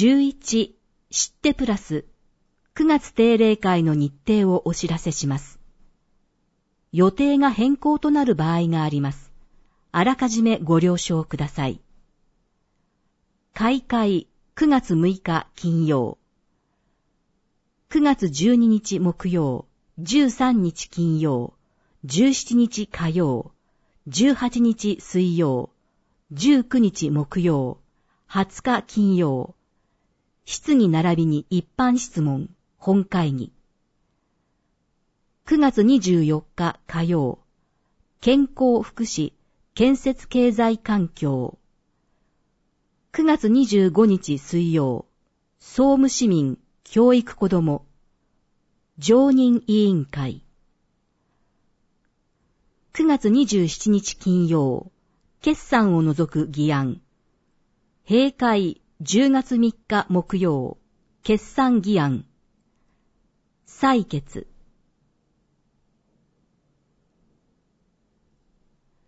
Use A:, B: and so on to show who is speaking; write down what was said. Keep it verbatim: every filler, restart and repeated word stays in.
A: じゅういち、知ってプラス、くがつ定例会の日程をお知らせします。予定が変更となる場合があります。あらかじめご了承ください。開会くがつむいか金曜、くがつじゅうににち木曜、じゅうさんにち金曜、じゅうしちにち火曜、じゅうはちにち水曜、じゅうくにち木曜、はつか金曜、質疑並びに一般質問、本会議。くがつにじゅうよっか火曜、健康福祉、建設経済環境。くがつにじゅうごにち水曜、総務市民、教育子ども、常任委員会。くがつにじゅうしちにち金曜、決算を除く議案。閉会じゅうがつみっか木曜、決算議案。採決。